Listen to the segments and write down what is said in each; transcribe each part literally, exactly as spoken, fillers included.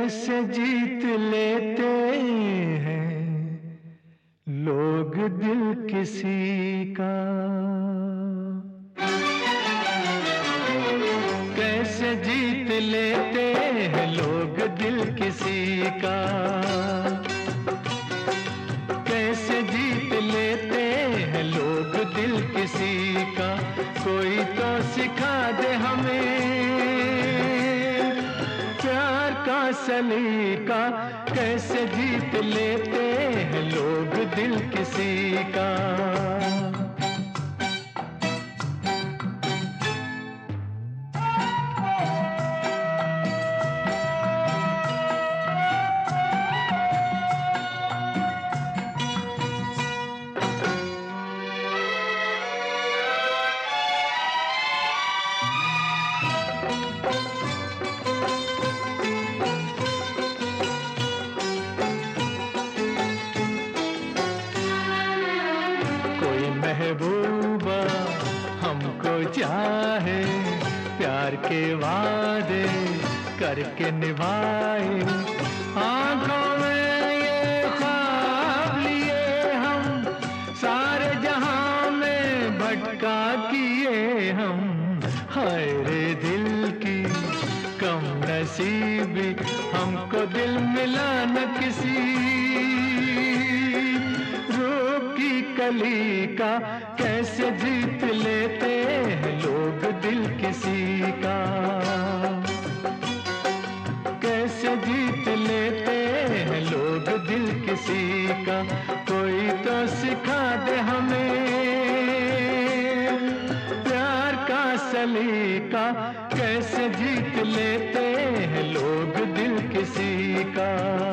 कैसे जीत लेते हैं लोग दिल किसी का, कैसे जीत लेते हैं लोग दिल किसी का, कैसे जीत लेते हैं लोग दिल किसी का। कोई तो सिखा दे हमें प्यार का सलीका, कैसे जीत लेते हैं लोग दिल किसी का। महबूबा हमको चाहे, प्यार के वादे करके निभाए, आंखों में ये ख्वाब लिए हम, सारे जहां में भटका किए हम। हाय रे दिल की कम नसीबी, हमको दिल मिला न किसी कली का, कैसे जीत लेते हैं लोग दिल किसी का, कैसे जीत लेते हैं लोग दिल किसी का। कोई तो सिखा दे हमें प्यार का सलीका, कैसे जीत लेते हैं लोग दिल किसी का।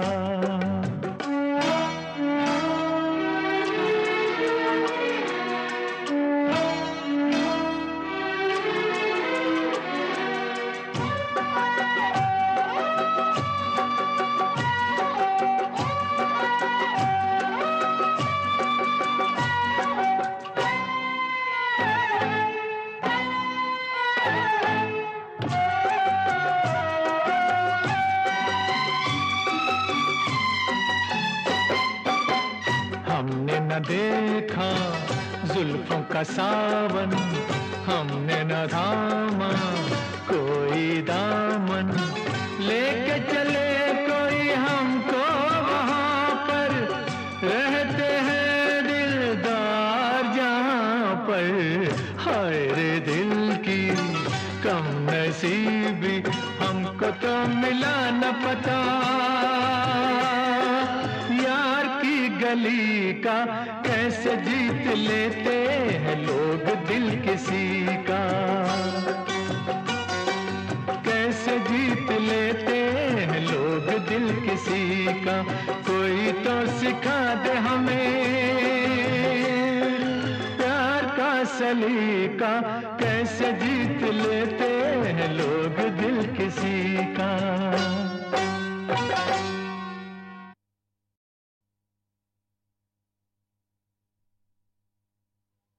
हमने न देखा जुल्फों का सावन, हमने न थामा कोई दामन, लेके चले कोई हमको वहां पर, रहते हैं दिलदार जहां पर। हाय रे दिल की कम नसीबी, हमको तो मिला न पता यार की गली का, कैसे जीत लेते हैं लोग दिल किसी का, कैसे जीत लेते हैं लोग दिल किसी का। कोई तो सिखा दे हमें प्यार का सलीका, कैसे जीत लेते हैं लोग दिल किसी का।